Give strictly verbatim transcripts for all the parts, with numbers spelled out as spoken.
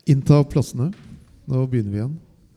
Innta plassene. Nå begynner vi igjen.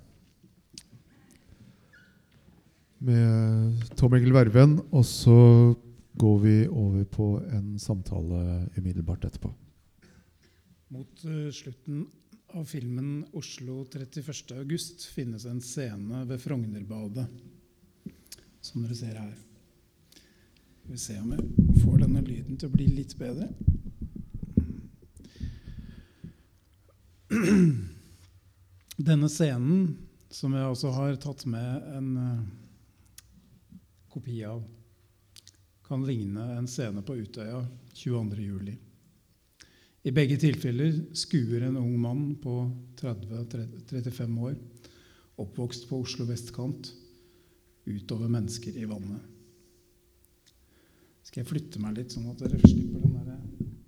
Med Tom Egil Verven, og så går vi over på en samtale umiddelbart etterpå. Mot uh, slutten av filmen Oslo trettiførste august finnes en scene ved Frognerbadet, som dere ser her. Vi vil se om jeg får denne lyden til å bli litt bedre. Denne scenen, som jeg også har tatt med en uh, kopi av, kan ligne en scene på Utøya tjueandre juli. I begge tilfeller skuer en ung mann på tretti til trettifem år, oppvokst på Oslo vestkant, utover mennesker i vannet. Skal jeg flytte meg litt, sånn at dere slipper den der...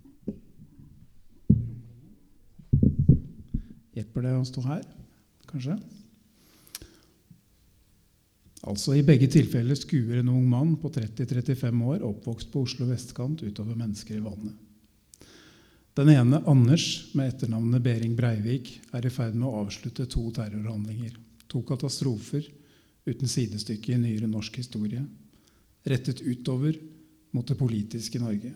Hjelper det å stå her, kanskje? Altså, i begge tilfeller skuer en ung mann på tretti til trettifem år, oppvokst på Oslo vestkant, utover mennesker i vannet. Den ene, Anders, med etternavnet Bering Breivik, er i ferd med å avslutte to terrorhandlinger. To katastrofer uten sidestykke i nyere norsk historie, rettet utover mot det politiske Norge.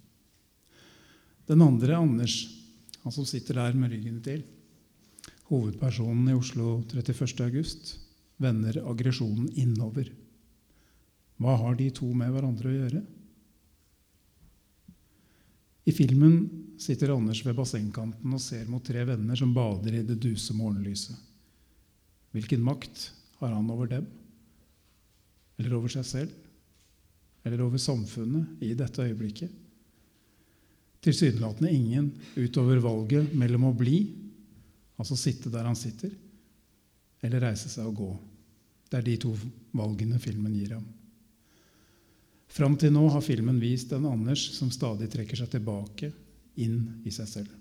Den andre, Anders, han som sitter der med ryggen til, hovedpersonen i Oslo trettiførste august, vender aggresjonen innover. Hva har de to med hverandre å gjøre? I filmen sitter Anders ved bassengkanten og ser mot tre venner som bader i det duse morgenlyset. Hvilken makt har han over dem? Eller over seg selv? Eller over samfunnet i dette øyeblikket? Tilsynelatende ingen utover valget mellom å bli, altså sitte der han sitter, eller reise seg og gå. Det er de to valgene filmen gir ham. Fram til nå har filmen vist en Anders som stadig trekker seg tilbake, inn i seg selv.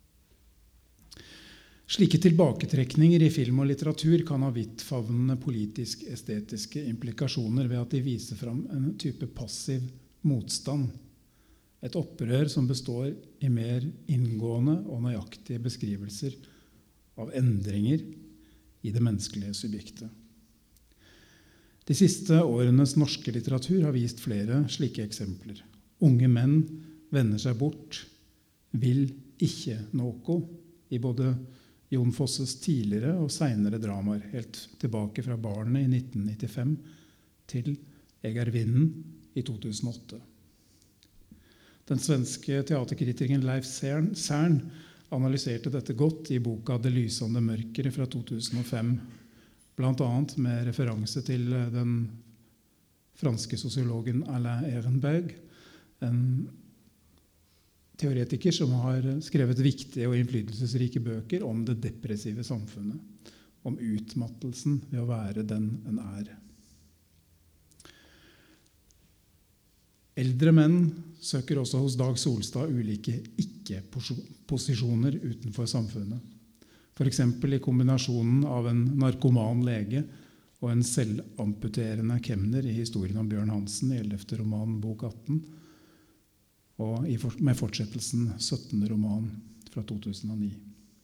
Slike tilbaketrekninger i film og litteratur kan ha vidtfavnende politisk-estetiske implikasjoner ved at de viser fram en type passiv motstand. Et opprør som består i mer inngående og nøyaktige beskrivelser av endringer i det menneskelige subjektet. De siste årenes norske litteratur har vist flere slike eksempler. Unge menn vender seg bort, vil ikke noe, i både Jon Fosses tidligere og senere dramaer, helt tilbake fra Barnet i nitten nittifem til Jeg er vinden i to tusen og åtte. Den svenske teaterkritikeren Leif Cern analyserte dette godt i boka Det lysende mørkere fra to tusen og fem, blant annet med referanse til den franske sosiologen Alain Ehrenberg, en teoretiker som har skrevet viktige og innflytelsesrike bøker om det depressive samfunnet, om utmattelsen ved å være den en er. Eldre menn søker også hos Dag Solstad ulike ikke-posisjoner utenfor samfunnet. For eksempel i kombinasjonen av en narkoman lege og en selvamputerende kemner i historien om Bjørn Hansen i ellevte roman Bok atten, og med fortsettelsen syttende roman fra to tusen og ni.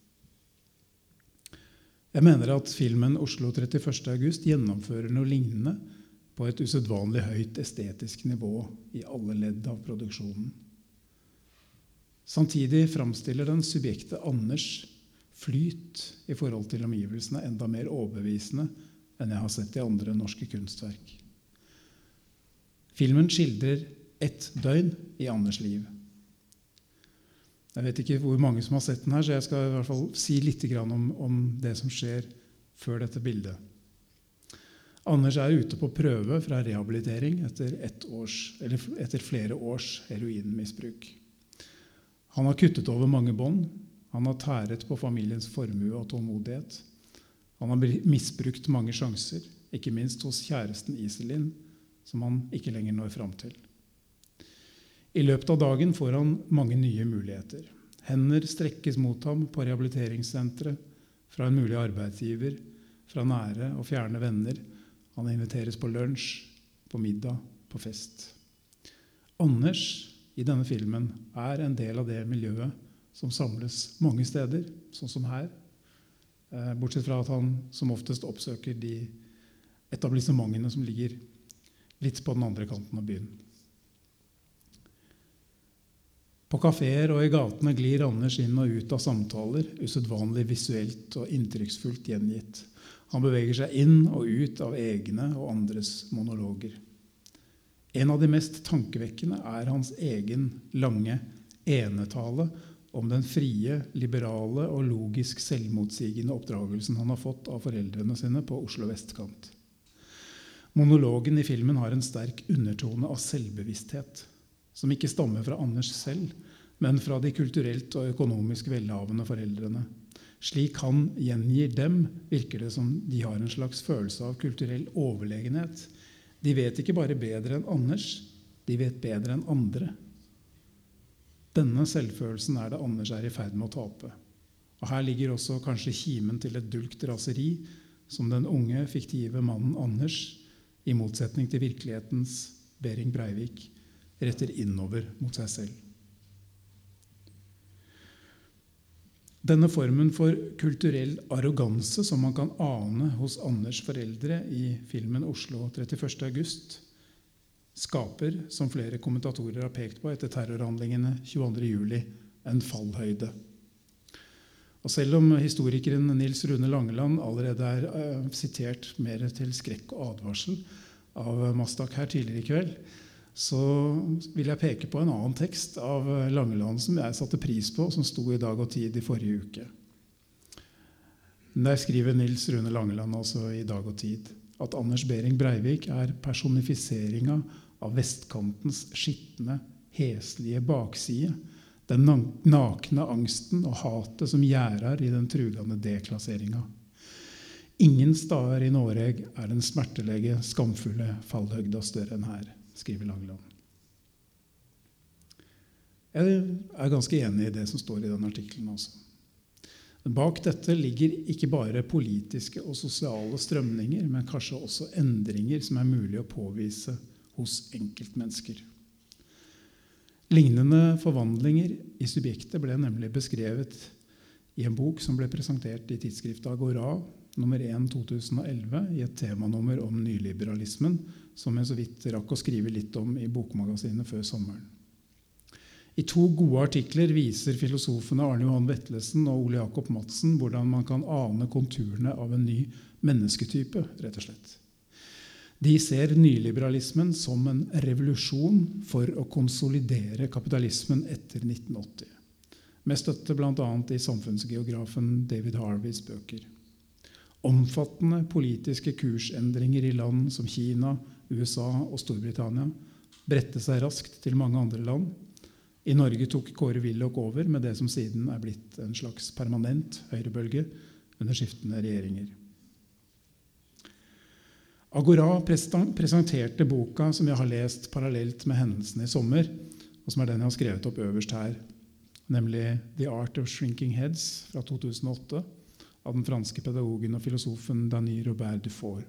Jeg mener at filmen Oslo trettiførste august gjennomfører noe lignende på et usedvanlig høyt estetisk nivå i alle ledd av produksjonen. Samtidig framstiller den subjektet Anders flyt i forhold til omgivelsene enda mer overbevisende enn jeg har sett i andre norske kunstverk. Filmen skildrer ett døgn i Anders liv. Jeg vet ikke hvor mange som har sett den her, så jeg skal i hvert fall si litt om, om det som skjer før dette bildet. Anders er ute på prøve fra rehabilitering etter, ett års, eller etter flere års heroinmisbruk. Han har kuttet over mange bånd. Han har tæret på familiens formue og tålmodighet. Han har misbrukt mange sjanser, ikke minst hos kjæresten Iselin, som han ikke lenger når frem til. I løpet av dagen får han mange nye muligheter. Hender strekkes mot ham på rehabiliteringssenteret, fra en mulig arbeidsgiver, fra nære og fjerne venner. Han inviteres på lunsj, på middag, på fest. Anders i denne filmen er en del av det miljøet som samles mange steder, sånn som her. Bortsett fra at han som oftest oppsøker de etablissementene som ligger litt på den andre kanten av byen. På kaféer og i gatene glir Anders inn og ut av samtaler, usedvanlig visuelt og inntrykksfullt gjengitt. Han beveger seg inn og ut av egne og andres monologer. En av de mest tankevekkende er hans egen lange enetale om den frie, liberale og logisk selvmotsigende oppdragelsen han har fått av foreldrene sine på Oslo vestkant. Monologen i filmen har en sterk undertone av selvbevissthet, som ikke stammer fra Anders selv, men fra de kulturelt og økonomisk velhavende foreldrene. Slik han gjengir dem, virker det som de har en slags følelse av kulturell overlegenhet. De vet ikke bare bedre enn Anders, de vet bedre enn andre. Denne selvfølelsen er det Anders er i ferd med å tape. Og her ligger også kanskje kimen til et dulgt raseri, som den unge, fiktive mannen Anders, i motsetning til virkelighetens Behring Breivik, retter innover mot seg selv. Denne formen for kulturell arroganse som man kan ane hos Anders' foreldre i filmen Oslo trettiførste august, skaper, som flere kommentatorer har pekt på etter terrorhandlingene tjueandre juli, en fallhøyde. Og selv om historikeren Nils Rune Langeland allerede er uh, sitert mer til skrekk og advarsel av Mastak her tidligere i kveld, så vil jeg peke på en annen tekst av Langeland som jeg satte pris på, som sto i Dag og Tid i forrige uke. Der skriver Nils Rune Langeland altså i Dag og Tid at Anders Behring Breivik er personifiseringa av vestkantens skittende, heslige bakside, den nakne angsten og hatet som gjærer i den trugende deklasseringa. Ingen stader i Norge er den smertelege, skamfulle fallhøgda større enn her, skriver Langeland. Jeg er ganske enig i det som står i den artikkelen også. Bak dette ligger ikke bare politiske og sosiale strømninger, men kanskje også endringer som er mulig å påvise hos enkeltmennesker. Lignende forvandlinger i subjektet ble nemlig beskrevet i en bok som ble presentert i tidsskriftet Agora, nummer én to tusen og elleve, i et temanummer om nyliberalismen, som jeg så vidt rakk å skrive litt om i bokmagasinet før sommeren. I to gode artikler viser filosofene Arne Johan Vetlesen og Ole Jakob Madsen hvordan man kan ane konturene av en ny mennesketype, rett og slett. De ser nyliberalismen som en revolusjon for å konsolidere kapitalismen etter nitten åtti, med støtte blant annet i samfunnsgeografen David Harveys bøker. Omfattende politiske kursendringer i land som Kina, U S A og Storbritannia bredte seg raskt til mange andre land. I Norge tok Kåre Willoch over med det som siden er blitt en slags permanent høyrebølge under skiftende regjeringer. Agora presenterte boka som jeg har lest parallelt med hendelsene i sommer, og som er den jeg har skrevet opp øverst her, nemlig The Art of Shrinking Heads fra to tusen og åtte, av den franske pedagogen og filosofen Denis Robert Dufour.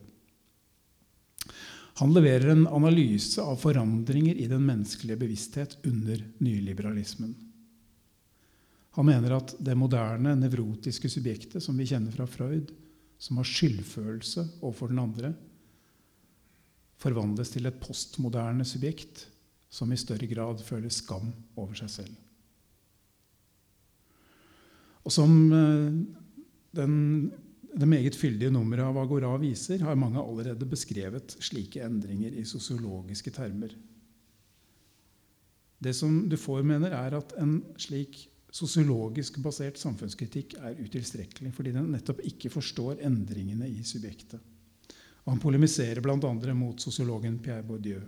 Han leverer en analyse av forandringer i den menneskelige bevissthet under nyliberalismen. Han mener at det moderne, nevrotiske subjektet som vi kjenner fra Freud, som har skyldfølelse overfor den andre, forvandles til et postmoderne subjekt som i større grad føler skam over seg selv. Og som den Det meget fyldige nummeret av Agora viser, har mange allerede beskrevet slike endringer i sosiologiske termer. Det som Dufour mener er at en slik sosiologisk basert samfunnskritikk er utilstrekkelig, fordi den nettopp ikke forstår endringene i subjektet. Og han polemiserer blant andre mot sosiologen Pierre Bourdieu.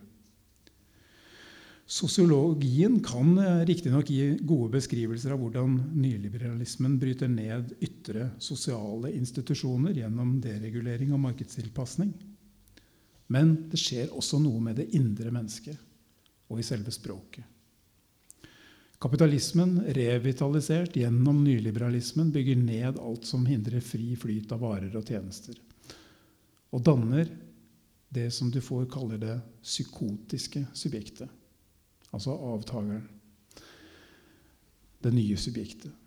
Sosiologien kan riktig nok gi gode beskrivelser av hvordan nyliberalismen bryter ned ytre sosiale institusjoner gjennom deregulering og markedstilpasning. Men det skjer også noe med det indre mennesket og i selve språket. Kapitalismen, revitalisert gjennom nyliberalismen, bygger ned alt som hindrer fri flyt av varer og tjenester, og danner det som Dufour kaller det psykotiske subjektet. Altså avtageren, det nye subjektet.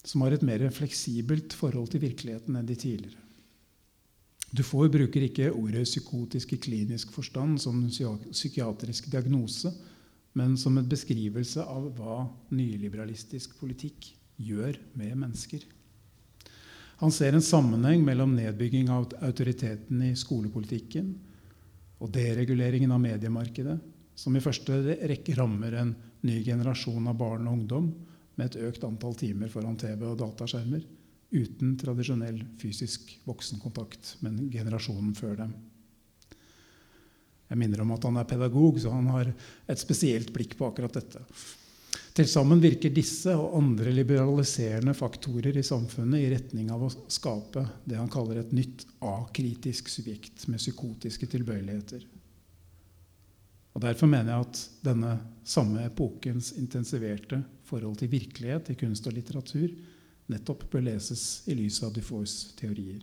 som har et mer fleksibelt forhold til virkeligheten enn de tidligere. Dufour bruker ikke ordet psykotisk i klinisk forstand som en psykiatrisk diagnose, men som en beskrivelse av hva nyliberalistisk politikk gjør med mennesker. Han ser en sammenheng mellom nedbygging av autoriteten i skolepolitikken og dereguleringen av mediemarkedet, som i første rekke rammer en ny generasjon av barn og ungdom med et økt antall timer foran T V og dataskjermer, uten tradisjonell fysisk voksenkontakt med generasjonen før dem. Jeg minner om at han er pedagog, så han har et spesielt blikk på akkurat dette. Til sammen virker disse og andre liberaliserende faktorer i samfunnet i retning av å skape det han kaller et nytt akritisk subjekt med psykotiske tilbøyeligheter. Og derfor mener jeg at denne samme epokens intensiverte forhold til virkelighet i kunst og litteratur nettopp bør leses i lys av Dufours teorier.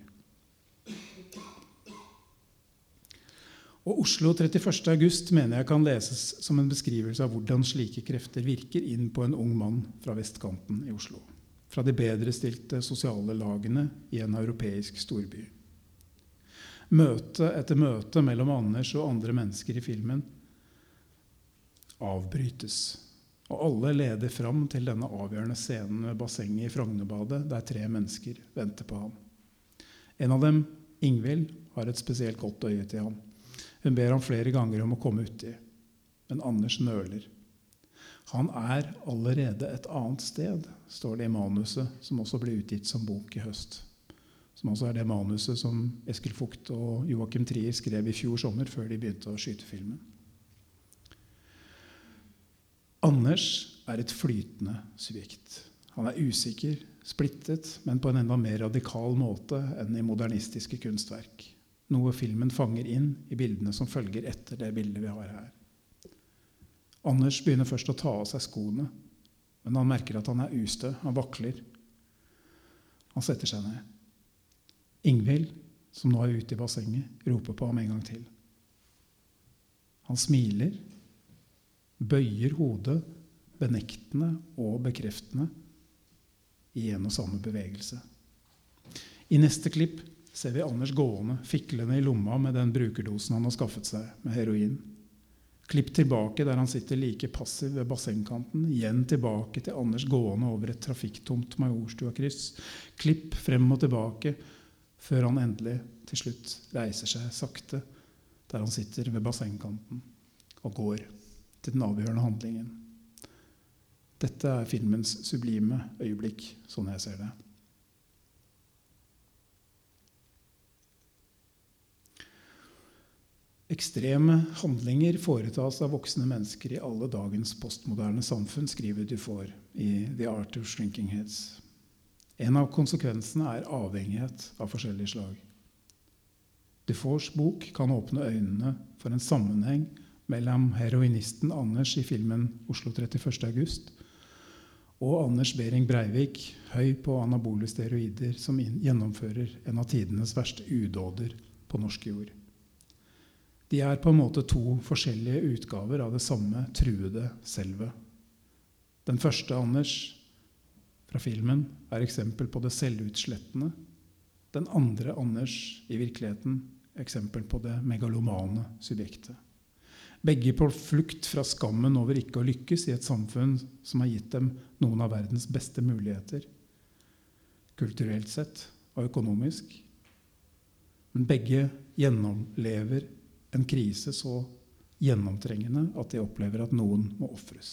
Og Oslo trettiførste august mener jeg kan leses som en beskrivelse av hvordan slike krefter virker inn på en ung mann fra vestkanten i Oslo, fra de bedre stilte sosiale lagene i en europeisk storby. Møte etter møte mellom Anders og andre mennesker i filmen avbrytes, og alle leder fram til denne avgjørende scenen ved bassenget i Frognerbadet, der tre mennesker venter på ham. En av dem, Ingvild, har et spesielt godt øye til ham. Hun ber ham flere ganger om å komme uti, men Anders nøler. Han er allerede et annet sted, står det i manuset, som også ble utgitt som bok i høst. Som også er det manuset som Eskil Vogt og Joachim Trier skrev i fjor sommer, før de begynte å skyte filmen. Anders er et flytende subjekt. Han er usikker, splittet, men på en enda mer radikal måte enn i modernistiske kunstverk. Noe filmen fanger inn i bildene som følger etter det bildet vi har her. Anders begynner først å ta av seg skoene, men han merker at han er ustø, han vakler. Han setter seg ned. Ingvild, som nå er ute i bassenget, roper på ham en gang til. Han smiler, bøyer hodet, benektende og bekreftende, i en og samme bevegelse. I neste klipp ser vi Anders gående, fiklende i lomma med den brukerdosen han har skaffet seg med heroin. Klipp tilbake der han sitter like passiv ved bassengkanten, igjen tilbake til Anders gående over et trafikktomt Majorstua-kryss. Klipp frem og tilbake, før han endelig til slutt reiser seg sakte, der han sitter ved bassengkanten og går til den avgjørende handlingen. Dette er filmens sublime øyeblikk, sånn jeg ser det. Ekstreme handlinger foretas av voksne mennesker i alle dagens postmoderne samfunn, skriver Dufour i The Art of Shrinking Heads. En av konsekvensene er avhengighet av forskjellige slag. Dufours bok kan åpne øynene for en sammenheng mellom heroinisten Anders i filmen Oslo trettiførste august og Anders Behring Breivik, høy på anabole steroider, som gjennomfører en av tidenes verste udåder på norsk jord. De er på en måte to forskjellige utgaver av det samme truede selve. Den første Anders fra filmen er eksempel på det selvutslettende. Den andre Anders i virkeligheten eksempel på det megalomane subjektet. Begge på flukt fra skammen over ikke å lykkes i et samfunn som har gitt dem noen av verdens beste muligheter, kulturelt sett og økonomisk. Men begge gjennomlever en krise så gjennomtrengende at de opplever at noen må offres.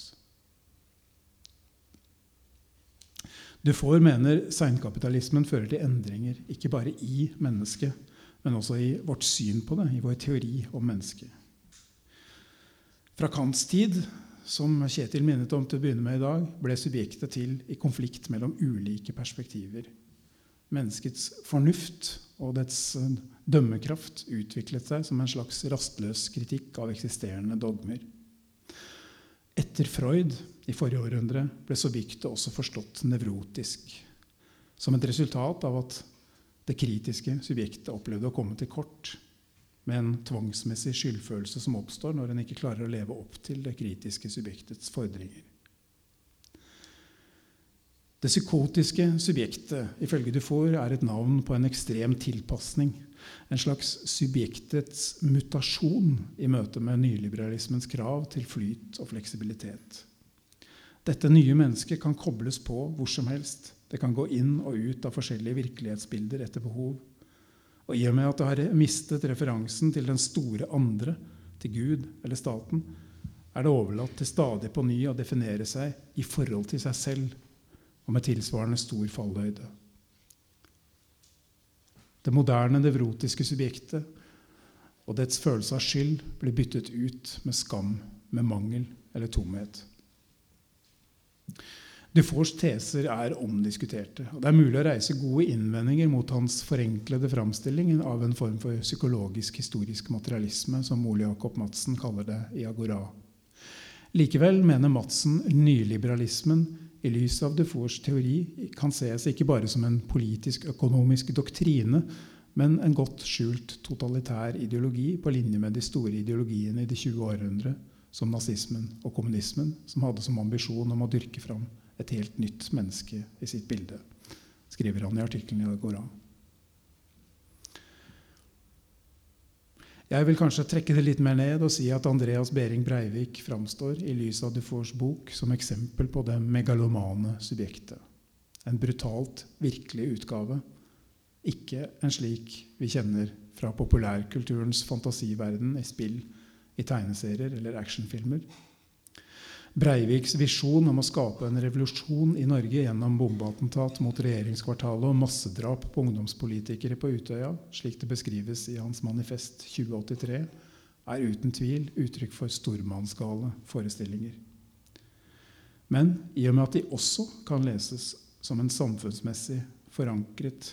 Dufour mener seinkapitalismen fører til endringer, ikke bare i mennesket, men også i vårt syn på det, i vår teori om mennesket. Fra Kants tid, som Kjetil minnet om til å begynne med i dag, ble subjektet til i konflikt mellom ulike perspektiver. Menneskets fornuft og dets dømmekraft utviklet seg som en slags rastløs kritikk av eksisterende dogmer. Etter Freud i forrige århundre ble subjektet også forstått nevrotisk, som et resultat av at det kritiske subjektet opplevde å komme til kort, med en tvangsmessig skyldfølelse som oppstår når en ikke klarer å leve opp til det kritiske subjektets fordringer. Det psykotiske subjektet, ifølge Dufour, er et navn på en ekstrem tilpasning. En slags subjektets mutasjon i møte med nyliberalismens krav til flyt og fleksibilitet. Dette nye mennesket kan kobles på hvor som helst. Det kan gå inn og ut av forskjellige virkelighetsbilder etter behov. Og i og med at det har mistet referansen til den store andre, til Gud eller staten, er det overlatt til stadig på ny å definere seg i forhold til seg selv, og med tilsvarende stor fallhøyde. Det moderne nevrotiske subjektet og dets følelse av skyld blir byttet ut med skam, med mangel eller tomhet. Dufours teser er omdiskuterte, og det er mulig å reise gode innvendinger mot hans forenklede framstilling av en form for psykologisk historisk materialisme, som Ole Jakob Madsen kaller det i Agora. Likevel mener Madsen nyliberalismen i lys av Dufours teori kan ses ikke bare som en politisk-økonomisk doktrine, men en godt skjult totalitær ideologi på linje med de store ideologiene i de tjue århundre, som nazismen og kommunismen, som hadde som ambisjon om å dyrke fram et helt nytt menneske i sitt bilde, skriver han i artikkelen i Agora. Jeg vil kanskje trekke det litt mer ned og si at Andreas Behring Breivik framstår i lys av Dufours bok som eksempel på det megalomane subjektet. En brutalt virkelig utgave, ikke en slik vi kjenner fra populærkulturens fantasiverden i spill, i tegneserier eller actionfilmer. Breiviks visjon om å skape en revolusjon i Norge gjennom bombeattentat mot regjeringskvartalet og massedrap på ungdomspolitikere på Utøya, slik det beskrives i hans manifest tjue åttitre, er uten tvil uttrykk for stormannsgale forestillinger. Men i og med at de også kan leses som en samfunnsmessig forankret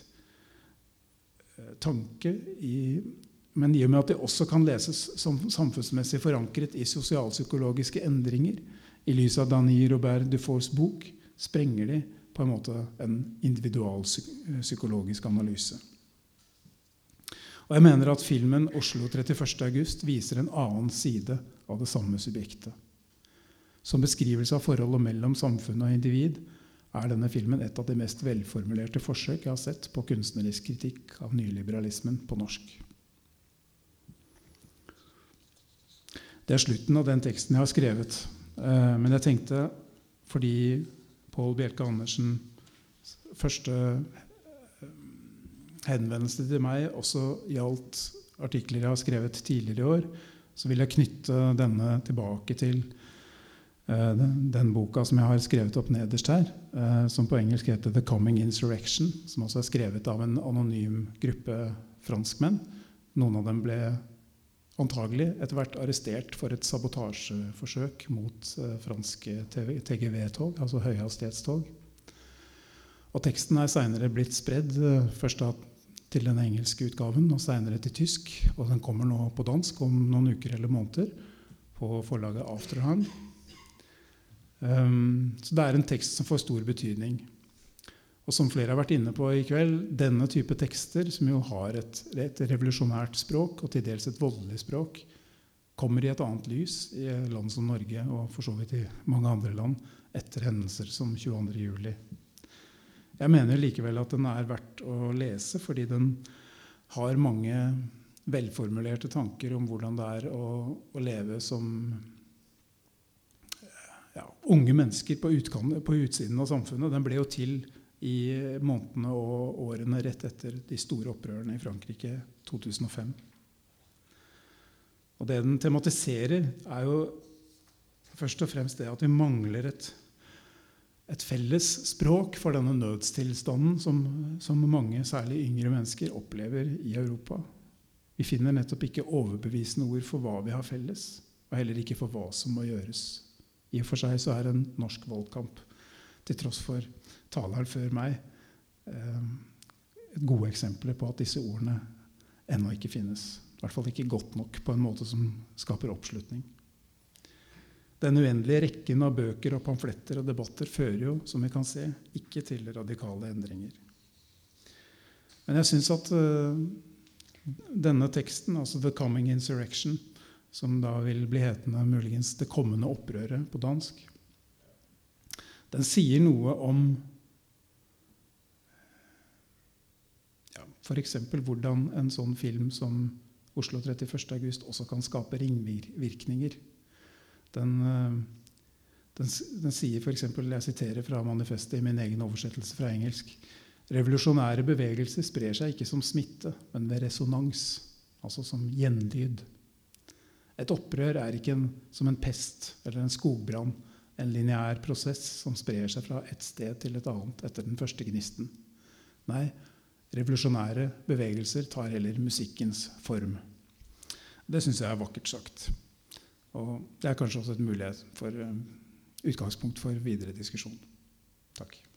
tanke i Men i og med at de også kan leses som samfunnsmessig forankret i sosialpsykologiske endringer, i lys av Denis Robert Dufours bok, sprenger de på en måte en individualpsykologisk analyse. Og jeg mener at filmen Oslo trettiførste august viser en annen side av det samme subjektet. Som beskrivelse av forholdet mellom samfunn og individ er denne filmen et av de mest velformulerte forsøk jeg har sett på kunstnerisk kritikk av nyliberalismen på norsk. Det er slutten av den teksten jeg har skrevet. Men jeg tenkte, fordi Pål Bjelke Andersen første henvendelse til meg også gjaldt artikler jeg har skrevet tidligere i år, så vil jeg knytte denne tilbake til den, den boka som jeg har skrevet opp nederst her, som på engelsk heter The Coming Insurrection, som også er skrevet av en anonym gruppe franskmenn. Noen av dem ble antagelig etter hvert arrestert for et sabotasjeforsøk mot uh, franske T G V-tog, altså høyhastighetstog. Og teksten er senere blitt spredd, uh, først da til den engelske utgaven, og senere til tysk, og den kommer nå på dansk om noen uker eller måneder på forlaget Afterhand. Um, så det er en tekst som får stor betydning. Og som flere har vært inne på i kveld, denne type tekster, som jo har et, et revolusjonært språk, og til dels et voldelig språk, kommer i et annet lys i land som Norge, og for så vidt i mange andre land, etter hendelser som tjueandre juli. Jeg mener likevel at den er verdt å lese, fordi den har mange velformulerte tanker om hvordan det er å, å leve som ja, unge mennesker på, utkan, på utsiden av samfunnet. Den ble jo til i månedene og årene rett etter de store opprørene i Frankrike to tusen og fem. Og det den tematiserer er jo først og fremst det at vi mangler et, et felles språk for denne nødstilstanden som, som mange, særlig yngre mennesker, opplever i Europa. Vi finner nettopp ikke overbevisende ord for hva vi har felles, og heller ikke for hva som må gjøres. I og for seg så er en norsk valgkamp, til tross for taleren før meg, et gode eksempler på at disse ordene ennå ikke finnes. I hvert fall ikke godt nok på en måte som skaper oppslutning. Den uendelige rekken av bøker og pamfletter og debatter fører jo, som vi kan se, ikke til radikale endringer. Men jeg synes at uh, denne teksten, altså The Coming Insurrection, som da vil bli hetende muligens det kommende opprøret på dansk, den sier noe om ja, for eksempel hvordan en sånn film som Oslo trettiførste august også kan skape ringvirkninger. Den, den, den sier for eksempel, jeg siterer fra manifestet i min egen oversettelse fra engelsk: revolusjonære bevegelser sprer seg ikke som smitte, men ved resonans, altså som gjenlyd. Et opprør er ikke en, som en pest eller en skogbrann, en lineær prosess som sprer seg fra et sted til et annet etter den første gnisten. Nei, revolusjonære bevegelser tar heller musikkens form. Det synes jeg er vakkert sagt. Og det er kanskje også et mulighet for, uh, utgangspunkt for videre diskusjon. Takk.